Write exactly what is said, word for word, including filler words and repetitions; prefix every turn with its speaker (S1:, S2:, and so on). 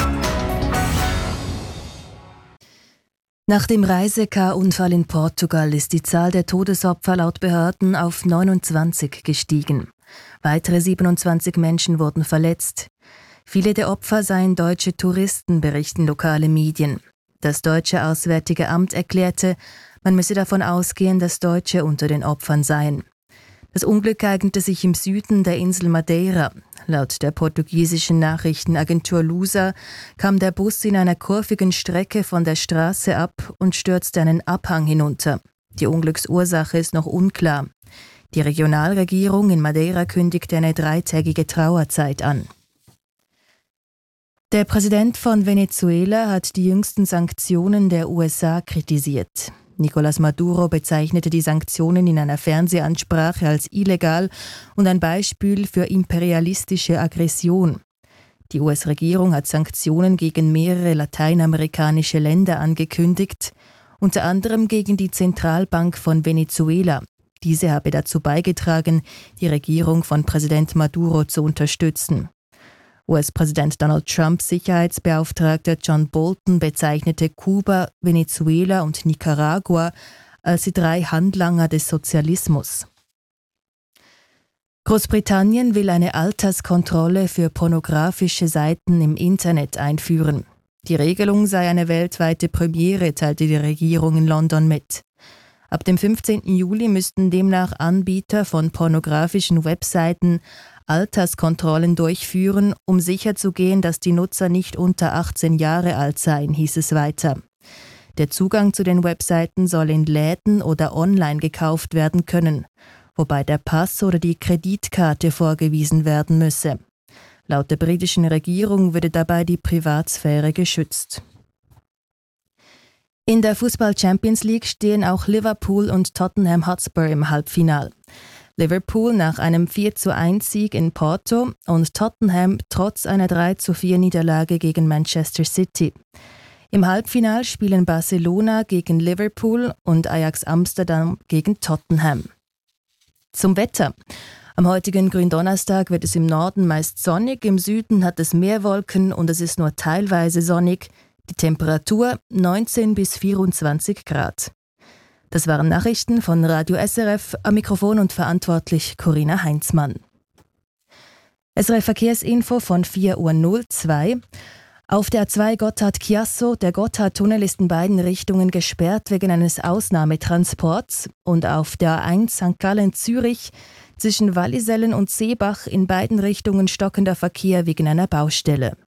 S1: Nach dem Reise-Car-Unfall in Portugal ist die Zahl der Todesopfer laut Behörden auf neunundzwanzig gestiegen. Weitere siebenundzwanzig Menschen wurden verletzt. Viele der Opfer seien deutsche Touristen, berichten lokale Medien. Das deutsche Auswärtige Amt erklärte, man müsse davon ausgehen, dass Deutsche unter den Opfern seien. Das Unglück ereignete sich im Süden der Insel Madeira. Laut der portugiesischen Nachrichtenagentur Lusa kam der Bus in einer kurvigen Strecke von der Straße ab und stürzte einen Abhang hinunter. Die Unglücksursache ist noch unklar. Die Regionalregierung in Madeira kündigte eine dreitägige Trauerzeit an. Der Präsident von Venezuela hat die jüngsten Sanktionen der U S A kritisiert. Nicolás Maduro bezeichnete die Sanktionen in einer Fernsehansprache als illegal und ein Beispiel für imperialistische Aggression. Die U S-Regierung hat Sanktionen gegen mehrere lateinamerikanische Länder angekündigt, unter anderem gegen die Zentralbank von Venezuela. Diese habe dazu beigetragen, die Regierung von Präsident Maduro zu unterstützen. U S-Präsident Donald Trumps Sicherheitsbeauftragter John Bolton bezeichnete Kuba, Venezuela und Nicaragua als die drei Handlanger des Sozialismus. Großbritannien will eine Alterskontrolle für pornografische Seiten im Internet einführen. Die Regelung sei eine weltweite Premiere, teilte die Regierung in London mit. Ab dem fünfzehnten Juli müssten demnach Anbieter von pornografischen Webseiten Alterskontrollen durchführen, um sicherzugehen, dass die Nutzer nicht unter achtzehn Jahre alt seien, hieß es weiter. Der Zugang zu den Webseiten soll in Läden oder online gekauft werden können, wobei der Pass oder die Kreditkarte vorgewiesen werden müsse. Laut der britischen Regierung würde dabei die Privatsphäre geschützt. In der Fußball-Champions League stehen auch Liverpool und Tottenham Hotspur im Halbfinale. Liverpool nach einem vier zu eins Sieg in Porto und Tottenham trotz einer drei zu vier Niederlage gegen Manchester City. Im Halbfinale spielen Barcelona gegen Liverpool und Ajax Amsterdam gegen Tottenham. Zum Wetter. Am heutigen Gründonnerstag wird es im Norden meist sonnig, im Süden hat es mehr Wolken und es ist nur teilweise sonnig. Die Temperatur neunzehn bis vierundzwanzig Grad. Das waren Nachrichten von Radio S R F, am Mikrofon und verantwortlich Corinna Heinzmann. S R F Verkehrsinfo von vier Uhr null zwei. Auf der A zwei Gotthard-Chiasso, der Gotthardtunnel ist in beiden Richtungen gesperrt wegen eines Ausnahmetransports und auf der A eins Sankt Gallen-Zürich zwischen Wallisellen und Seebach in beiden Richtungen stockender Verkehr wegen einer Baustelle.